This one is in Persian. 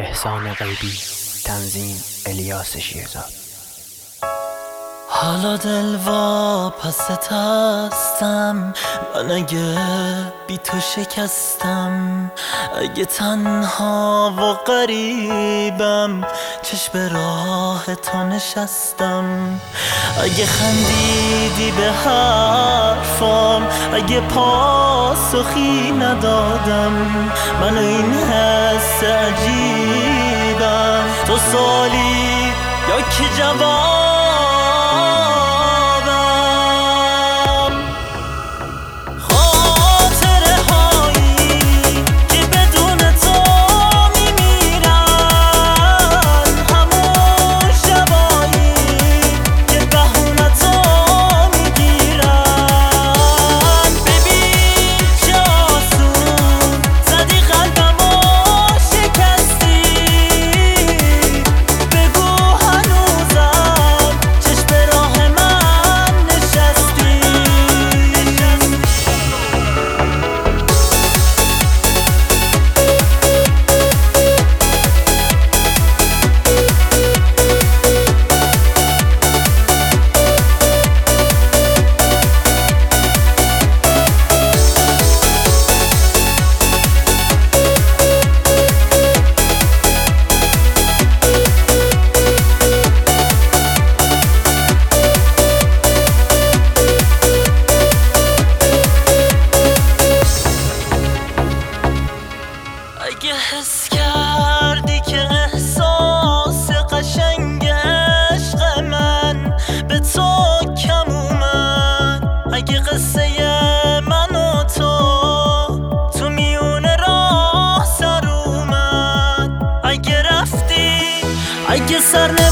احسان غیبی. تنظیم الیاس شیرزاد. حالا دل واپست هستم من، اگه بی تو شکستم، اگه تنها و غریبم چشم به راه تو نشستم، اگه خندیدی به حرفام، اگه پاسخی ندادم، من این حس عجیبم، تو سوالی یا که جواب. اگه حس کردی که احساس قشنگ عشق من به تو کم اومد، اگه قصه من و تو میونه راه سر اومد، اگه رفتی، اگه سر